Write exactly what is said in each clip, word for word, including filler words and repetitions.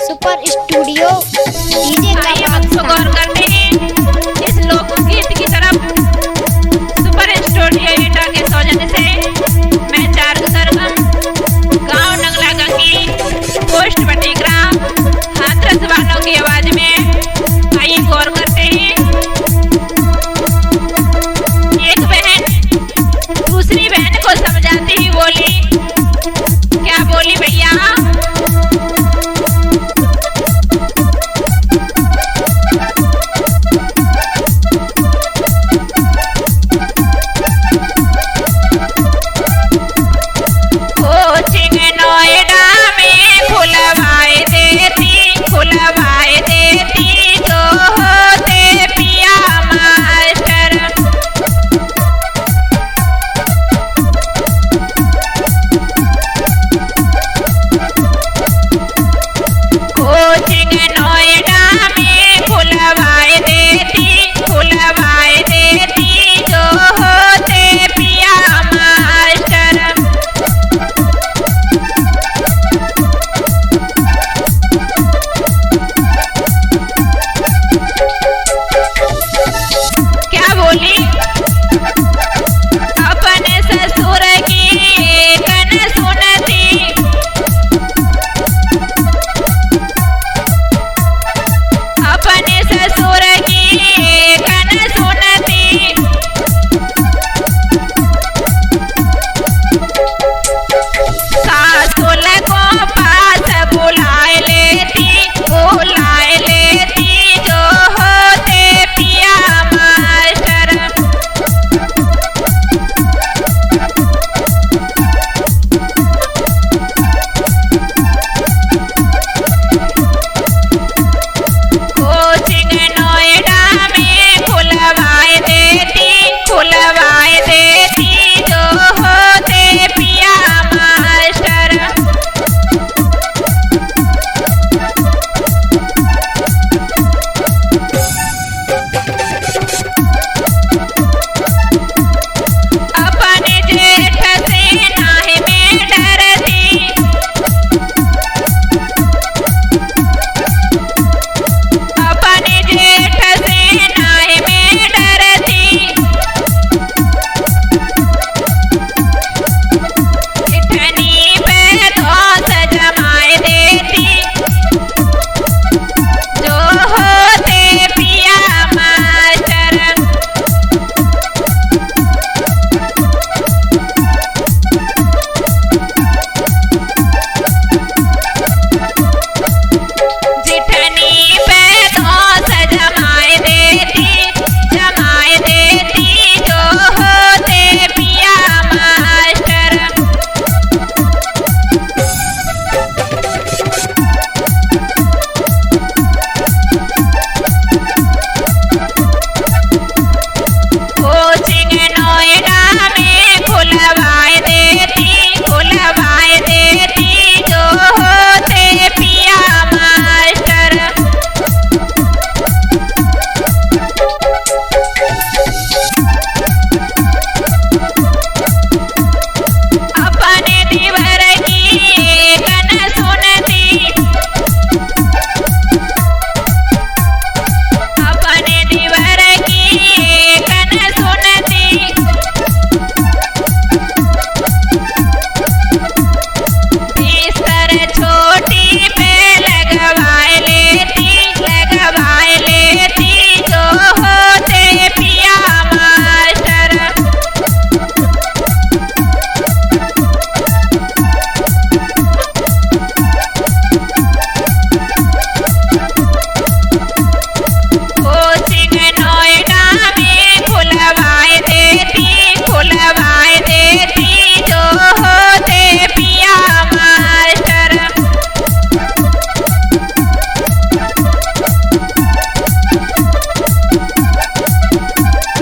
Super studio DJ का हम तो गौर करते हैं इस लोकगीत की तरफ। सुपर स्टूडियो एटा के सौजन्य से मैं चार सरगम गांव नंगला गंगी पोस्ट बटीग्राम हाथरस वालों की आवाज में आइए गौर करते हैं। एक बहन दूसरी बहन को समझाती ही बोली, क्या बोली भैया?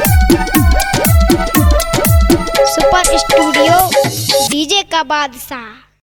सुपर स्टूडियो डीजे का बादशाह।